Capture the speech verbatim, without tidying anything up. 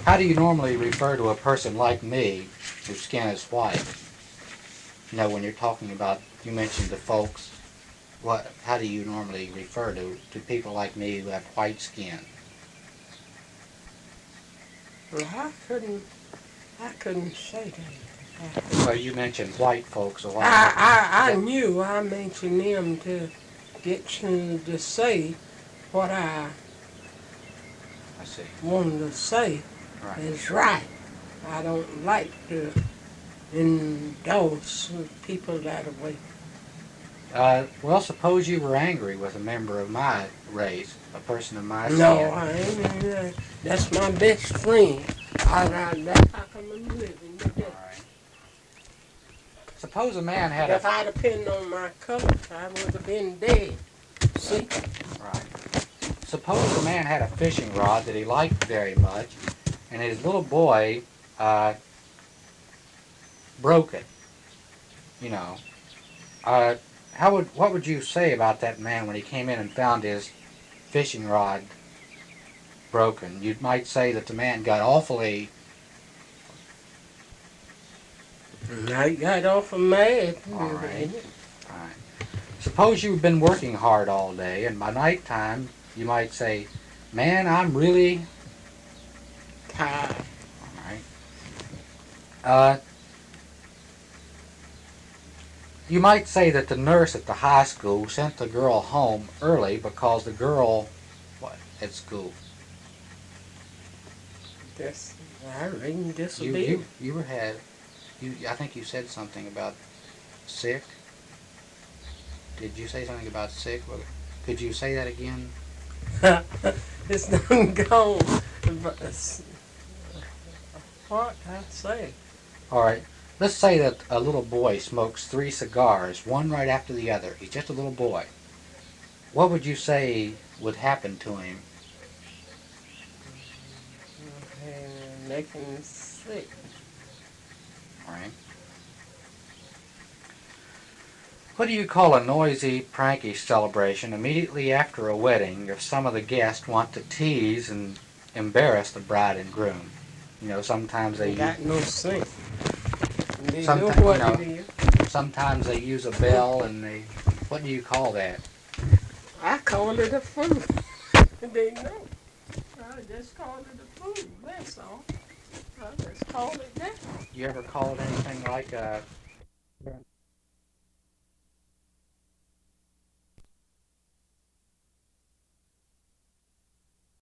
how do you normally refer to a person like me whose skin is white? You know, when you're talking about, you mentioned the folks, what? How do you normally refer to, to people like me who have white skin? Well, I couldn't, I couldn't say that. Well, you mentioned white folks a while I, ago. I, I That- knew I mentioned them to get you to say what I I see. wanted to say Right. is right. I don't like to endorse people that way. Uh, well, suppose you were angry with a member of my race, a person of my skin. No, I ain't. uh, That's my best friend. I, I, that's how come I'm living All today. right. Suppose a man had If a... I'd have pinned on my color, I would have been dead. See? Right. Suppose a man had a fishing rod that he liked very much, and his little boy uh, broke it. You know. Uh, how would what would you say about that man when he came in and found his fishing rod broken? You might say that the man got awfully... And I got awful mad. All right. All right. Suppose you've been working hard all day, and by nighttime you might say, "Man, I'm really Tired. all right." Uh, you might say that the nurse at the high school sent the girl home early because the girl, what, at school? That's, I reckon You disobedient. you you were had, you I think you said something about sick. Did you say something about sick? Well, could you say that again? It's done gone. But it's, what I say? All right. Let's say that a little boy smokes three cigars, one right after the other. He's just a little boy. What would you say would happen to him? And making sick. All right. What do you call a noisy, prankish celebration immediately after a wedding if some of the guests want to tease and embarrass the bride and groom? You know, sometimes they They got no sense. They know Sometimes, what you know, it is. sometimes they use a bell and they, what do you call that? I call it a food. They know. I just call it a food. That's all. I just call it that. You ever call it anything like a